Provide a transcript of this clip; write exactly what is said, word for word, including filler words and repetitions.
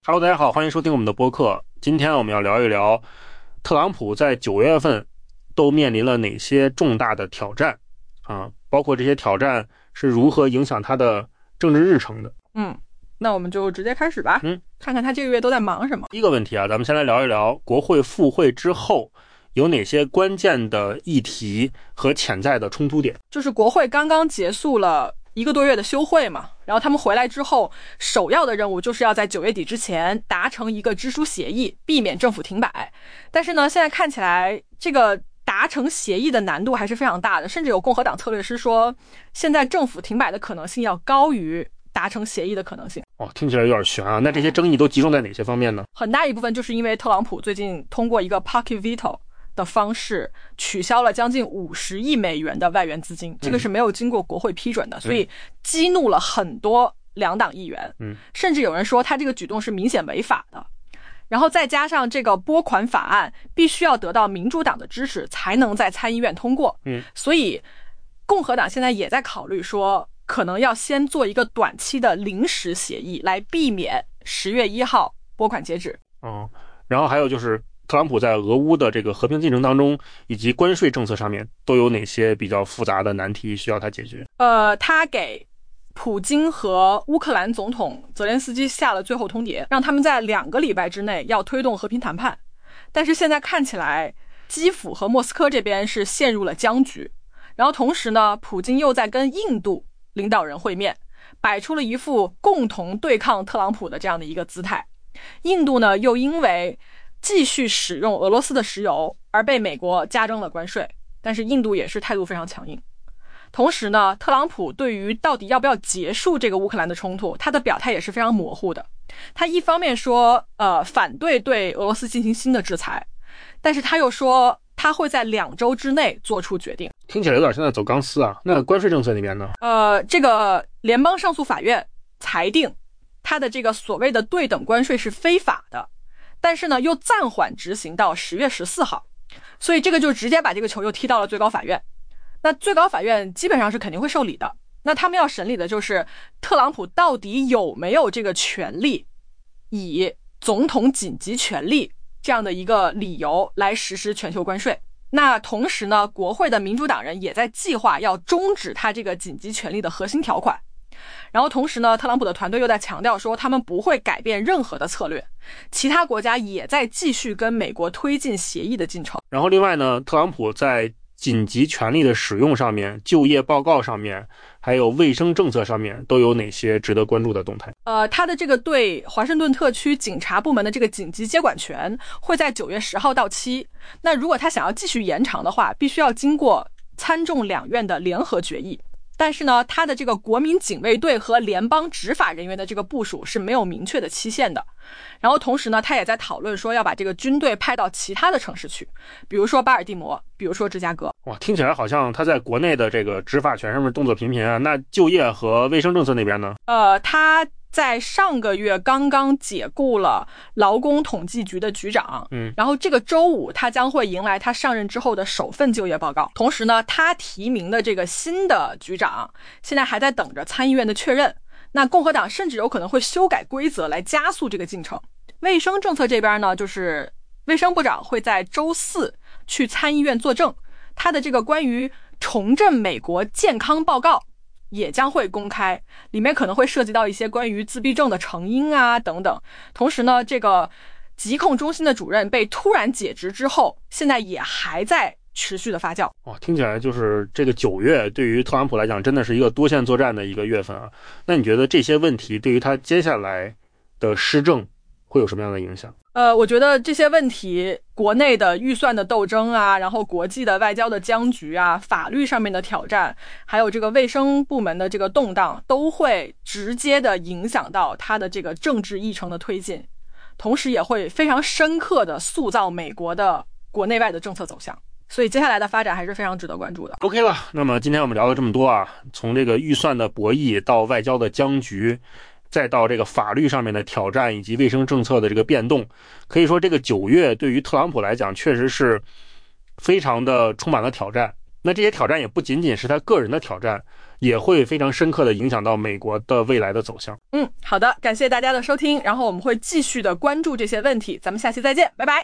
Hello， 大家好，欢迎收听我们的播客。今天我们要聊一聊特朗普在九月份都面临了哪些重大的挑战啊，包括这些挑战是如何影响他的政治日程的。 嗯，那我们就直接开始吧。 嗯， 看看他这个月都在忙什么。 第一个问题啊，咱们先来聊一聊国会复会之后有哪些关键的议题和潜在的冲突点。 就是国会刚刚结束了一个多月的休会嘛，然后他们回来之后，首要的任务就是要在九月底之前达成一个支书协议，避免政府停摆。但是呢，现在看起来这个达成协议的难度还是非常大的，甚至有共和党策略师说，现在政府停摆的可能性要高于达成协议的可能性。 哦，听起来有点悬啊。那这些争议都集中在哪些方面呢？ 很大一部分就是因为特朗普最近通过一个 pocket veto的方式取消了将近五十亿美元的外援资金，这个是没有经过国会批准的，所以激怒了很多两党议员， 嗯， 甚至有人说他这个举动是明显违法的。然后再加上这个拨款法案必须要得到民主党的支持才能在参议院通过， 嗯， 所以共和党现在也在考虑说，可能要先做一个短期的临时协议，来避免十月一号拨款截止。 哦，然后还有就是特朗普在俄乌的这个和平进程当中，以及关税政策上面都有哪些比较复杂的难题需要他解决？ 呃，他给普京和乌克兰总统泽连斯基下了最后通牒，让他们在两个礼拜之内要推动和平谈判。但是现在看起来，基辅和莫斯科这边是陷入了僵局。然后同时呢，普京又在跟印度领导人会面，摆出了一副共同对抗特朗普的这样的一个姿态。印度呢，又因为继续使用俄罗斯的石油而被美国加征了关税，但是印度也是态度非常强硬。同时呢，特朗普对于到底要不要结束这个乌克兰的冲突，他的表态也是非常模糊的。他一方面说呃，反对对俄罗斯进行新的制裁，但是他又说他会在两周之内做出决定。 听起来有点像在走钢丝啊。那关税政策里面呢？ 呃，这个联邦上诉法院裁定他的这个所谓的对等关税是非法的，但是呢又暂缓执行到十月十四号，所以这个就直接把这个球又踢到了最高法院。那最高法院基本上是肯定会受理的，那他们要审理的就是特朗普到底有没有这个权利以总统紧急权力这样的一个理由来实施全球关税。那同时呢，国会的民主党人也在计划要终止他这个紧急权力的核心条款。然后同时呢，特朗普的团队又在强调说他们不会改变任何的策略，其他国家也在继续跟美国推进协议的进程。 然后另外呢，特朗普在紧急权力的使用上面、就业报告上面，还有卫生政策上面都有哪些值得关注的动态？ 呃，他的这个对华盛顿特区警察部门的这个紧急接管权会在九月十号到期。那如果他想要继续延长的话，必须要经过参众两院的联合决议。但是呢，他的这个国民警卫队和联邦执法人员的这个部署是没有明确的期限的。然后同时呢，他也在讨论说要把这个军队派到其他的城市去，比如说巴尔的摩，比如说芝加哥。 哇，听起来好像他在国内的这个执法权上面动作频频啊。那就业和卫生政策那边呢？ 呃，他在上个月刚刚解雇了劳工统计局的局长， 嗯， 然后这个周五他将会迎来他上任之后的首份就业报告。同时呢，他提名的这个新的局长现在还在等着参议院的确认。那共和党甚至有可能会修改规则来加速这个进程。卫生政策这边呢，就是卫生部长会在周四去参议院作证，他的这个关于重振美国健康报告也将会公开，里面可能会涉及到一些关于自闭症的成因啊等等。同时呢，这个疾控中心的主任被突然解职之后，现在也还在持续的发酵。 哇，听起来就是这个九月对于特朗普来讲真的是一个多线作战的一个月份啊。那你觉得这些问题对于他接下来的施政会有什么样的影响？ 呃，我觉得这些问题，国内的预算的斗争啊，然后国际的外交的僵局啊，法律上面的挑战，还有这个卫生部门的这个动荡，都会直接的影响到他的这个政治议程的推进，同时也会非常深刻的塑造美国的国内外的政策走向。所以接下来的发展还是非常值得关注的。 OK 了，那么今天我们聊了这么多啊，从这个预算的博弈到外交的僵局，再到这个法律上面的挑战以及卫生政策的这个变动，可以说这个九月对于特朗普来讲确实是非常的充满了挑战。那这些挑战也不仅仅是他个人的挑战， 也会非常深刻的影响到美国的未来的走向。 嗯，好的，感谢大家的收听，然后我们会继续的关注这些问题，咱们下期再见，拜拜。